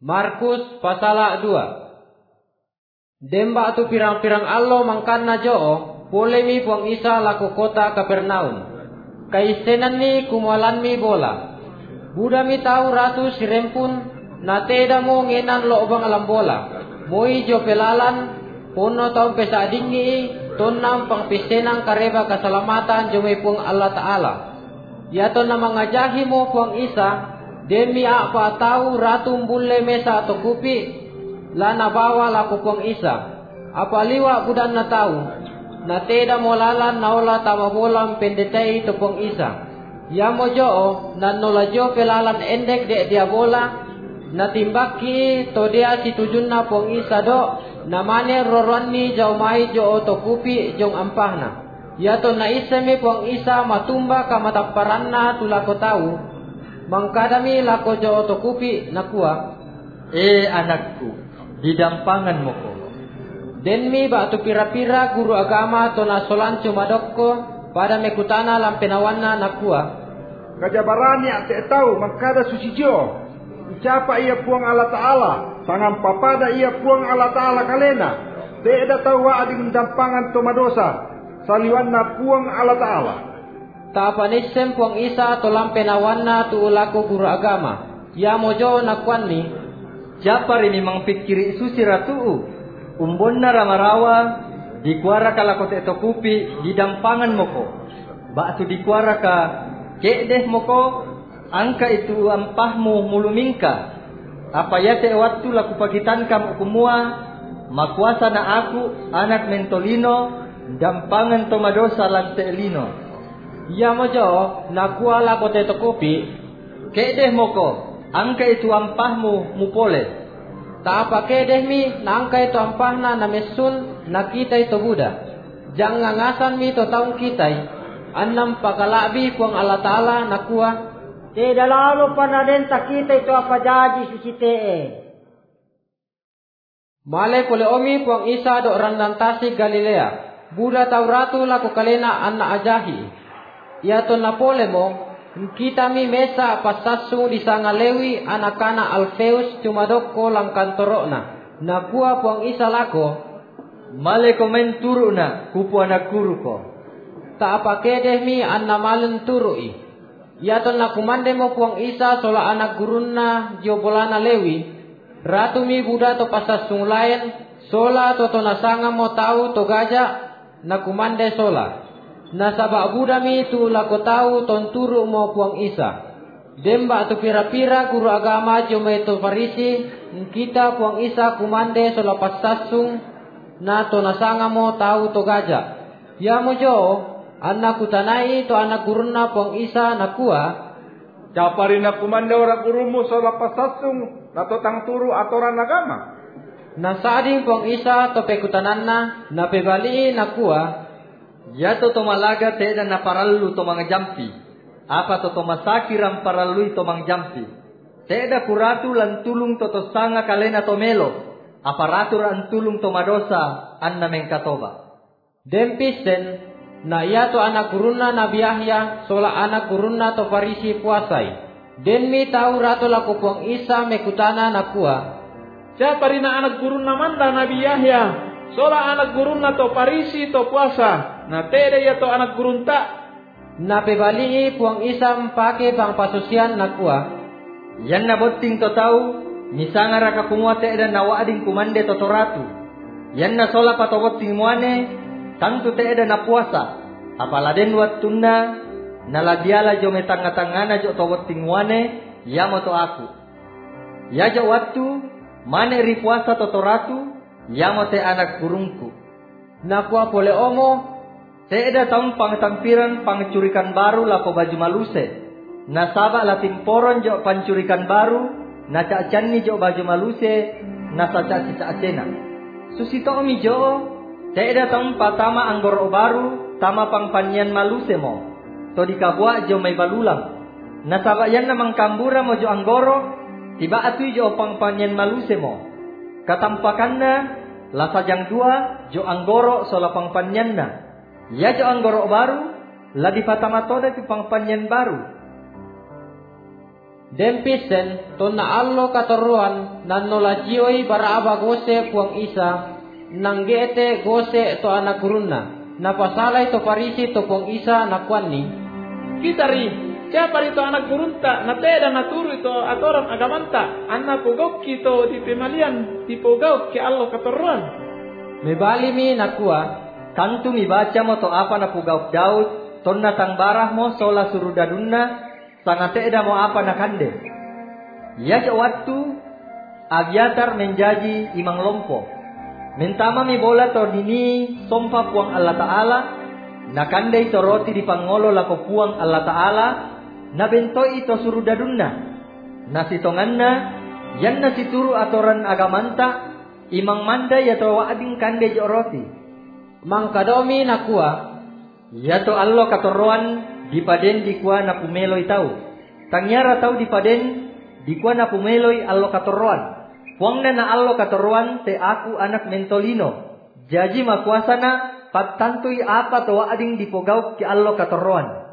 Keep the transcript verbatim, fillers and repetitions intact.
Markus pasal dua. Demba tu pirang-pirang allo mangkanna joo, polemi puang Isa laku kota Kapernaum. Kaisenan ni kumualan mi bola. Buda mi tahu ratu sirempun, na teda mo ngenan lo obang alam bola. Moi jo pelalan, puno taong pesa dingi, tonam pangpisenang kareba keselamatan jomai puang Allah Ta'ala. Yato na mangajahi mo puang Isa, demi apa tahu ratu mbule mesa atau kupi, lana bawa laku puang Isa. Apa liwa budan na tahu, na teda mo lalan naola tama bolam pendetai to puang Isa. Ya mo joo, na nola jo pelalan endek dek dia bola, na timbaki to dia si tujun na puang Isa do, na mane roron ni jau mai jo to kupi jong ampahna. Ya to na iseme puang Isa matumba ka mataparanna tulako tahu, mangkadami lako jo to kupi nakua, eh anakku, didampangan mo ko. Denmi batu pira-pira guru agama to na solanco madokko pada mekutana lampenawanna nakua, kajabarani ate tahu mangkada suci jo. Siapa ia puang Allah Ta'ala, sangan papada ia puang Allah Ta'ala kalena. Tidak tahu adi mendampangan toma dosa, saliwanna puang Allah Ta'ala. Tapanisem puang Isa to lampenawanna tu ulaku guru agama. Ya mojo nakuanni, siapa ini mangpikiri susi ratu, umbonna ramarawa, dikuara kalakote to kupi, didampangan moko. Batu dikuara ka, kedeh moko, angka itu ampahmu mulumingka. Apa ya te waktu laku pagitan kam ukumua, makuasa na aku anak mentolino, dampangan tomadosa lang teelino. Ya mojo nakua lakote to kupi, kedeh moko, angka itu ampahmu mupole. Ta apa kedeh mi nangka itu ampahna na mesun nakita itu Buddha. Jangan ngasan mi to taung kitai. Annam pakalabi puang Allah Ta'ala nakua, tidak lalu panadenta kita itu apa jaji suci tee. Male kule omi puang Isa do randantasi Galilea. Buddha tau ratu laku kalena anna ajahi. Ya to napole mo, kita mi mesa pasasu di sangalewi anakana Alfeus cumadoko lang kantorokna. Nakua puang Isa lako, male komen turuna kupu anak guru ko. Ta apa kedeh mi anna malen turui. Ya to nakumande mo puang Isa sola anak gurunna jobolana lewi. Ratu mi Buddha to pasasung lain sola to to nasanga mo tahu to gaja nakumande sola. Nasaba Buddha mi tu lako tahu ton turu mo puang Isa. Demba tu pira-pira guru agama jomai to Farisi, kita puang Isa kumande sola pasasung na to nasanga mo tahu to gaja. Ya mo jo, anak kutanai to anak gurunna puang Isa nakua, Capari na kumanda ora gurumu sola pasasung na totang turu atoran agama. Nasading puang Isa to pekutananna na pebali nakua, ya to tomalaga teda na parallu to mga jampi. Apa to tomasaki ram parallu to mga jampi. Teda kuratu lan tulung to to sanga kalena to melo. Aparatur an tulung to madosa anna mengkatoba. Dempisen na iya to anak gurunna Nabi Yahya sola anak gurunna to Farisi puasai. Den mi tahu ratu laku puang Isa mekutana nakua, siapa rina anak gurunna manda Nabi Yahya sola anak gurunna to Farisi to puasa, na teda ya to anak gurunta. Na pebali puang Isa mpake bang pasusian nakua, yan na botting to tau misangara ka kumua teda na waading kumande to toratu. Yan na sola patobotting muane tantu teda na puasa. Apaladen wattuna naladiala jo metanga-tangana jo to botting muane yamo to aku. Ya jo wattu mane ri puasa to toratu yamo te anak gurungku. Nakua pole omo, teda taun pangtampiran pangcurikan baru lako baju maluse. Nasaba latin poron jo pancurikan baru, na cacani jo baju maluse, na saca cicacena. Susito mi jo, teda taun patama anggoro baru, tama pangpanyan maluse mo. To dikabua jo may balulang. Nasaba yan namang kambura mo jo anggoro, tiba atu jo pangpanyan maluse mo. Katampakan na, lasajang dua jo anggoro sola pangpanyan na. Ya jo anggoro baru, la di patamatoda ti pangpanyan baru. Dempisen to na allo katoruan nan nolajioi baraba gose puang Isa nang geete gose to anak gurunna. Napasalay to parisi to puang Isa nakuan ni. Kitari, siapa itu anak gurunta, na teda naturu itu atoran agamanta, anak pugok kito di pemalian, di pugok ke allo katoruan. Mebali mi nakua, Tantu mi baca mo to apa na pugauk Daud, tonna tang barah mo sola surudadunna, sangat eda mo apa na kande. Ya waktu Abiatar menjadi imang lompo. Mentama mi bola to dini sompa puang Allah Ta'ala, na kande ito roti di pangolo lako puang Allah Ta'ala, na bento ito surudadunna. Na sitonganna, yan na situru atoran agamanta, imang manday ato waading kande jo roti. Mangkadomi nakua, yato allo katoroan dipaden dikua na pumeloy tau. Tangyara tau dipaden dikua na pumeloy allo katoroan. Puangna na allo katoroan te aku anak mentolino. Jaji makuasana pattantuy apa to waading dipogaw ki allo katoroan.